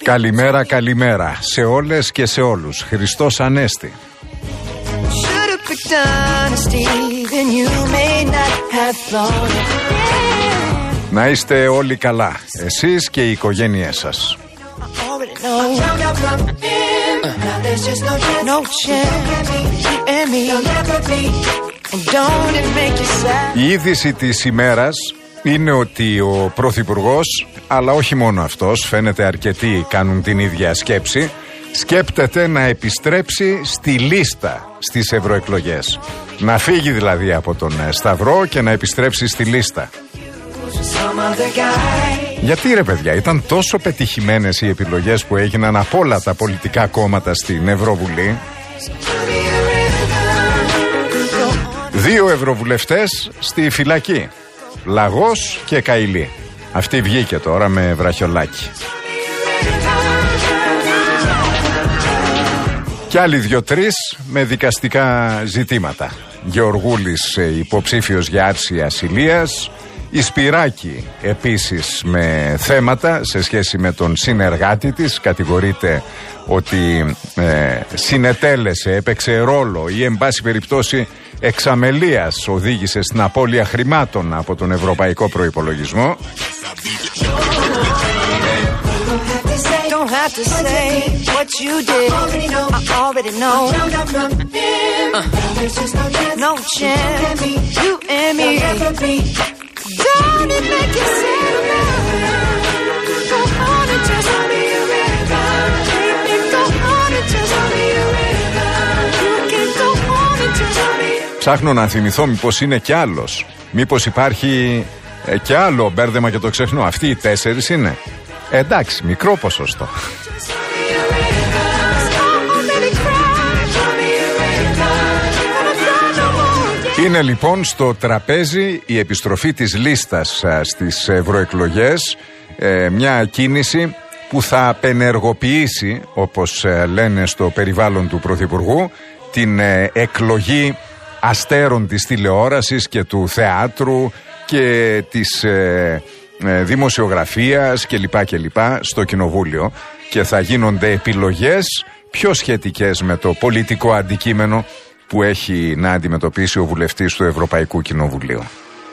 Καλημέρα, καλημέρα σε όλες και σε όλους. Χριστός Ανέστη. Να είστε όλοι καλά, εσείς και οι οικογένειές σας. Η είδηση της ημέρας είναι ότι ο Πρωθυπουργός, αλλά όχι μόνο αυτός, φαίνεται αρκετοί κάνουν την ίδια σκέψη, σκέπτεται να επιστρέψει στη λίστα στις ευρωεκλογές. Να φύγει δηλαδή από τον Σταυρό και να επιστρέψει στη λίστα. Γιατί ρε παιδιά, ήταν τόσο πετυχημένες οι επιλογές που έγιναν από όλα τα πολιτικά κόμματα στην Ευρωβουλή. 2 ευρωβουλευτές στη φυλακή, Λαγός και Καηλή. Αυτή βγήκε τώρα με βραχιολάκι. Κι άλλοι 2-3 με δικαστικά ζητήματα. Γεωργούλης υποψήφιος για άρση ασυλίας. Η Σπυράκη επίσης με θέματα σε σχέση με τον συνεργάτη της. Κατηγορείται ότι συνετέλεσε, έπαιξε ρόλο ή εν πάση περιπτώσει εξαμελίας οδήγησε στην απώλεια χρημάτων από τον ευρωπαϊκό προϋπολογισμό. Ψάχνω να θυμηθώ μήπως είναι κι άλλος. Μήπως υπάρχει κι άλλο μπέρδεμα και το ξεχνώ. Αυτοί οι 4 είναι. Εντάξει, μικρό ποσοστό. Είναι λοιπόν στο τραπέζι η επιστροφή της λίστας στις ευρωεκλογές, μια κίνηση που θα απενεργοποιήσει, όπως λένε στο περιβάλλον του Πρωθυπουργού, την εκλογή αστέρων της τηλεόρασης και του θεάτρου και της δημοσιογραφίας κλπ. Στο Κοινοβούλιο, και θα γίνονται επιλογές πιο σχετικές με το πολιτικό αντικείμενο που έχει να αντιμετωπίσει ο βουλευτής του Ευρωπαϊκού Κοινοβουλίου.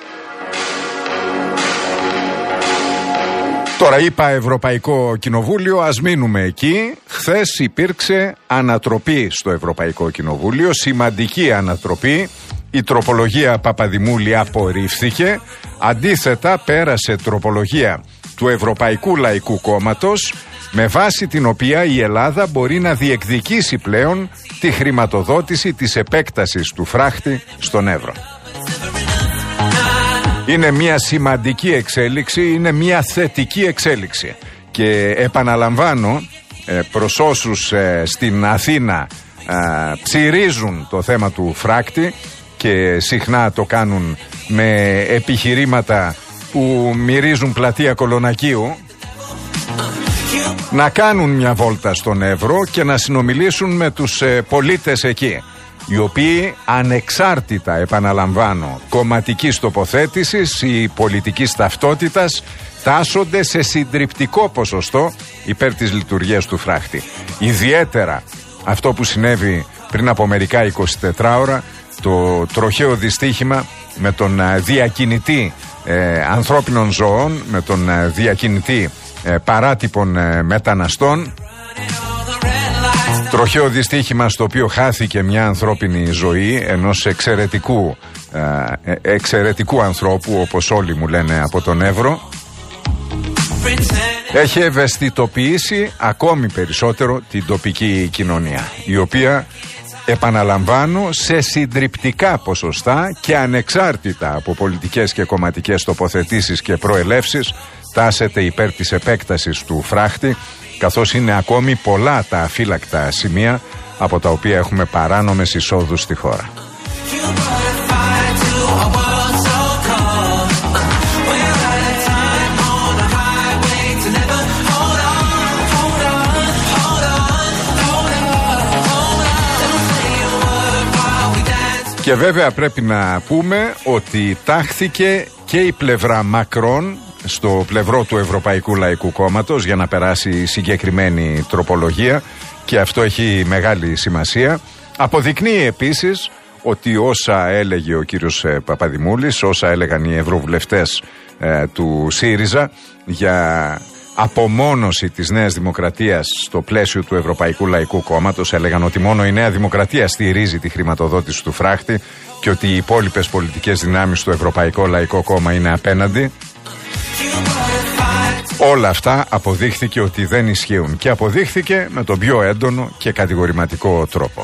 Τώρα είπα Ευρωπαϊκό Κοινοβούλιο, ας μείνουμε εκεί. Χθες υπήρξε ανατροπή στο Ευρωπαϊκό Κοινοβούλιο, σημαντική ανατροπή. Η τροπολογία Παπαδημούλη απορρίφθηκε. Αντίθετα πέρασε τροπολογία του Ευρωπαϊκού Λαϊκού Κόμματος, με βάση την οποία η Ελλάδα μπορεί να διεκδικήσει πλέον τη χρηματοδότηση της επέκτασης του φράχτη στον Εύρο. Είναι μια σημαντική εξέλιξη, είναι μια θετική εξέλιξη. Και επαναλαμβάνω προς όσους στην Αθήνα ψηρίζουν το θέμα του φράκτη και συχνά το κάνουν με επιχειρήματα που μυρίζουν πλατεία Κολονακίου, να κάνουν μια βόλτα στον Εύρο και να συνομιλήσουν με τους πολίτες εκεί, οι οποίοι ανεξάρτητα, επαναλαμβάνω, κομματικής τοποθέτησης ή πολιτικής ταυτότητας, τάσσονται σε συντριπτικό ποσοστό υπέρ της λειτουργίας του φράχτη. Ιδιαίτερα αυτό που συνέβη πριν από μερικά 24 ώρα, το τροχαίο δυστύχημα με τον διακινητή ανθρώπινων ζώων, με τον διακινητή παράτυπων μεταναστών. Τροχαίο δυστύχημα στο οποίο χάθηκε μια ανθρώπινη ζωή ενός εξαιρετικού ανθρώπου, όπως όλοι μου λένε από τον Εύρο. Έχει ευαισθητοποιήσει ακόμη περισσότερο την τοπική κοινωνία, η οποία, επαναλαμβάνω, σε συντριπτικά ποσοστά και ανεξάρτητα από πολιτικές και κομματικές τοποθετήσεις και προελεύσεις, τάσεται υπέρ της επέκτασης του φράχτη, καθώς είναι ακόμη πολλά τα αφύλακτα σημεία από τα οποία έχουμε παράνομες εισόδους στη χώρα. Και βέβαια πρέπει να πούμε ότι τάχθηκε και η πλευρά Μακρόν στο πλευρό του Ευρωπαϊκού Λαϊκού Κόμματος για να περάσει η συγκεκριμένη τροπολογία και αυτό έχει μεγάλη σημασία. Αποδεικνύει επίσης ότι όσα έλεγε ο κύριος Παπαδημούλης, όσα έλεγαν οι ευρωβουλευτές του ΣΥΡΙΖΑ για απομόνωση της Νέας Δημοκρατίας στο πλαίσιο του Ευρωπαϊκού Λαϊκού Κόμματος, έλεγαν ότι μόνο η Νέα Δημοκρατία στηρίζει τη χρηματοδότηση του φράχτη και ότι οι υπόλοιπες πολιτικές δυνάμεις του Ευρωπαϊκό Λαϊκό Κόμμα είναι απέναντι. Όλα αυτά αποδείχθηκε ότι δεν ισχύουν και αποδείχθηκε με τον πιο έντονο και κατηγορηματικό τρόπο.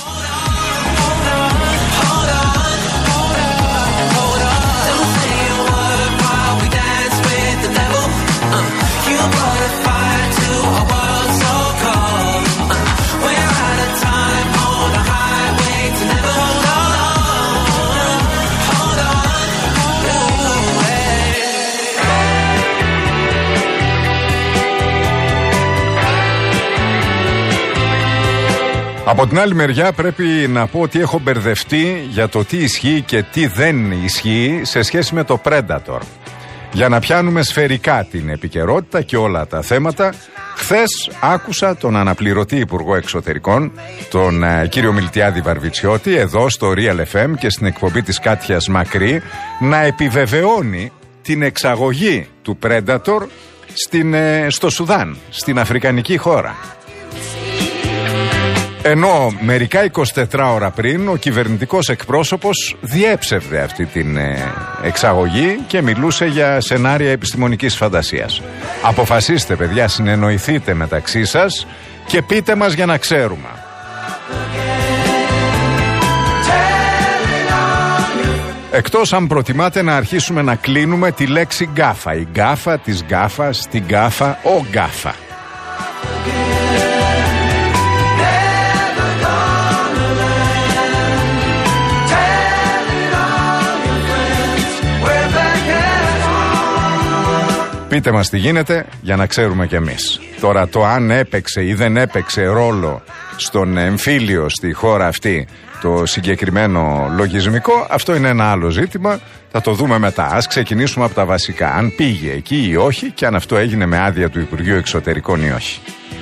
Από την άλλη μεριά πρέπει να πω ότι έχω μπερδευτεί για το τι ισχύει και τι δεν ισχύει σε σχέση με το Predator. Για να πιάνουμε σφαιρικά την επικαιρότητα και όλα τα θέματα, χθες άκουσα τον αναπληρωτή Υπουργό Εξωτερικών, τον κύριο Μιλτιάδη Βαρβιτσιώτη, εδώ στο Real FM και στην εκπομπή της Κάτιας Μακρύ, να επιβεβαιώνει την εξαγωγή του Predator στο Σουδάν, στην Αφρικανική χώρα. Ενώ μερικά 24 ώρα πριν ο κυβερνητικός εκπρόσωπος διέψευδε αυτή την εξαγωγή και μιλούσε για σενάρια επιστημονικής φαντασίας. Αποφασίστε, παιδιά, συνεννοηθείτε μεταξύ σας και πείτε μας για να ξέρουμε. Εκτός αν προτιμάτε να αρχίσουμε να κλείνουμε τη λέξη γκάφα. Η γκάφα της γκάφας, την γκάφα, ο γκάφα. Πείτε μας τι γίνεται για να ξέρουμε κι εμείς. Τώρα το αν έπαιξε ή δεν έπαιξε ρόλο στον εμφύλιο στη χώρα αυτή το συγκεκριμένο λογισμικό, αυτό είναι ένα άλλο ζήτημα, θα το δούμε μετά. Ας ξεκινήσουμε από τα βασικά, αν πήγε εκεί ή όχι και αν αυτό έγινε με άδεια του Υπουργείου Εξωτερικών ή όχι.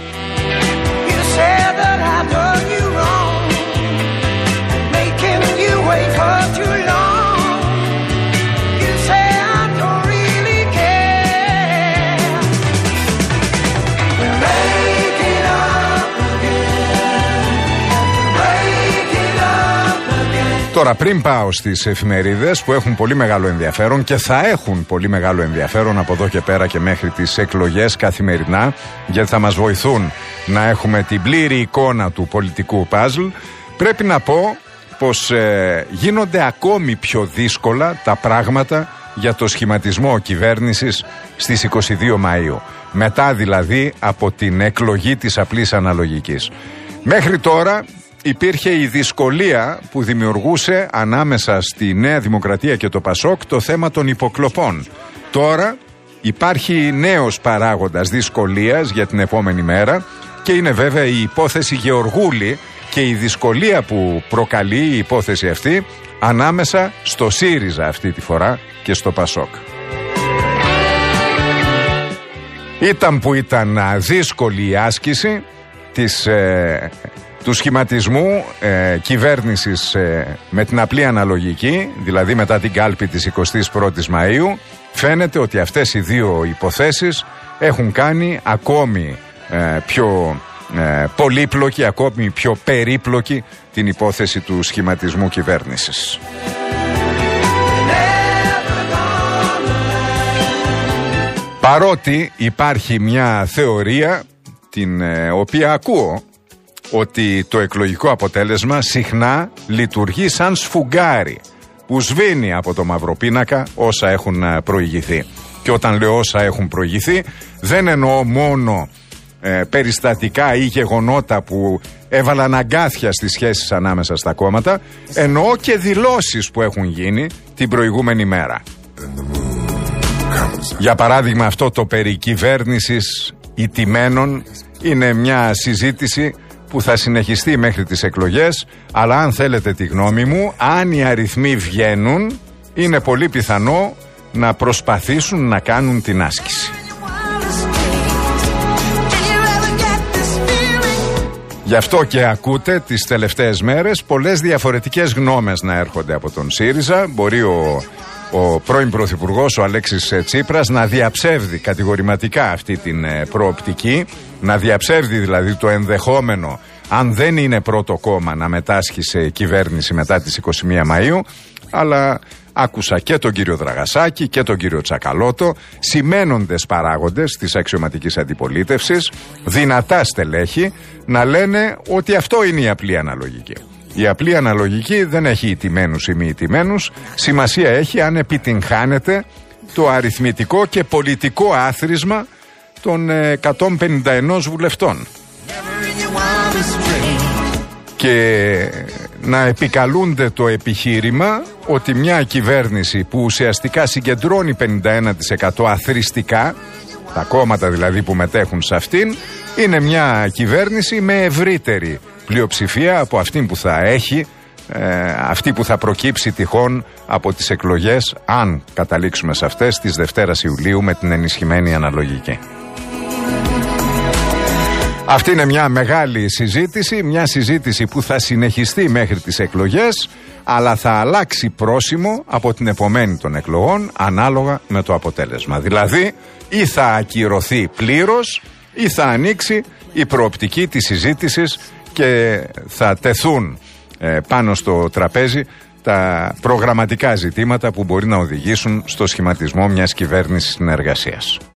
Τώρα, πριν πάω στις εφημερίδες που έχουν πολύ μεγάλο ενδιαφέρον και θα έχουν πολύ μεγάλο ενδιαφέρον από εδώ και πέρα και μέχρι τις εκλογές καθημερινά, γιατί θα μας βοηθούν να έχουμε την πλήρη εικόνα του πολιτικού παζλ, πρέπει να πω πως γίνονται ακόμη πιο δύσκολα τα πράγματα για το σχηματισμό κυβέρνησης στις 22 Μαΐου. Μετά δηλαδή από την εκλογή της απλής αναλογικής. Μέχρι τώρα υπήρχε η δυσκολία που δημιουργούσε ανάμεσα στη Νέα Δημοκρατία και το Πασόκ το θέμα των υποκλοπών. Τώρα υπάρχει νέος παράγοντας δυσκολίας για την επόμενη μέρα και είναι βέβαια η υπόθεση Γεωργούλη και η δυσκολία που προκαλεί η υπόθεση αυτή ανάμεσα στο ΣΥΡΙΖΑ αυτή τη φορά και στο Πασόκ. Ήταν που ήταν δύσκολη η άσκηση του σχηματισμού κυβέρνησης με την απλή αναλογική, δηλαδή μετά την κάλπη της 21ης Μαΐου, φαίνεται ότι αυτές οι δύο υποθέσεις έχουν κάνει ακόμη πιο πολύπλοκη, ακόμη πιο περίπλοκη την υπόθεση του σχηματισμού κυβέρνησης. Παρότι υπάρχει μια θεωρία την οποία ακούω, ότι το εκλογικό αποτέλεσμα συχνά λειτουργεί σαν σφουγγάρι που σβήνει από το μαυροπίνακα όσα έχουν προηγηθεί. Και όταν λέω όσα έχουν προηγηθεί, δεν εννοώ μόνο περιστατικά ή γεγονότα που έβαλαν αγκάθια στις σχέσεις ανάμεσα στα κόμματα, εννοώ και δηλώσεις που έχουν γίνει την προηγούμενη μέρα. Για παράδειγμα, αυτό το περί κυβέρνησης ηττημένων είναι μια συζήτηση που θα συνεχιστεί μέχρι τις εκλογές, αλλά αν θέλετε τη γνώμη μου, αν οι αριθμοί βγαίνουν, είναι πολύ πιθανό να προσπαθήσουν να κάνουν την άσκηση. Γι' αυτό και ακούτε τις τελευταίες μέρες πολλές διαφορετικές γνώμες να έρχονται από τον ΣΥΡΙΖΑ. Μπορεί ο πρώην Πρωθυπουργός, ο Αλέξης Τσίπρας, να διαψεύδει κατηγορηματικά αυτή την προοπτική, να διαψεύδει δηλαδή το ενδεχόμενο, αν δεν είναι πρώτο κόμμα, να μετάσχει σε κυβέρνηση μετά τις 21 Μαΐου, αλλά άκουσα και τον κύριο Δραγασάκη και τον κύριο Τσακαλώτο, σημαίνοντες παράγοντες της αξιωματικής αντιπολίτευσης, δυνατά στελέχη, να λένε ότι αυτό είναι η απλή αναλογική. Η απλή αναλογική δεν έχει ηττημένους ή μη ηττημένους, σημασία έχει αν επιτυγχάνεται το αριθμητικό και πολιτικό άθροισμα των 151 βουλευτών. Και να επικαλούνται το επιχείρημα ότι μια κυβέρνηση που ουσιαστικά συγκεντρώνει 51% αθροιστικά, τα κόμματα δηλαδή που μετέχουν σε αυτήν, είναι μια κυβέρνηση με ευρύτερη πλειοψηφία από αυτή που θα έχει, αυτή που θα προκύψει τυχόν από τις εκλογές, αν καταλήξουμε σε αυτές, της Δευτέρας Ιουλίου με την ενισχυμένη αναλογική. Αυτή είναι μια μεγάλη συζήτηση, μια συζήτηση που θα συνεχιστεί μέχρι τις εκλογές, αλλά θα αλλάξει πρόσημο από την επομένη των εκλογών ανάλογα με το αποτέλεσμα. Δηλαδή ή θα ακυρωθεί πλήρως ή θα ανοίξει η προοπτική της συζήτησης και θα τεθούν πάνω στο τραπέζι τα προγραμματικά ζητήματα που μπορεί να οδηγήσουν στο σχηματισμό μιας κυβέρνησης συνεργασίας.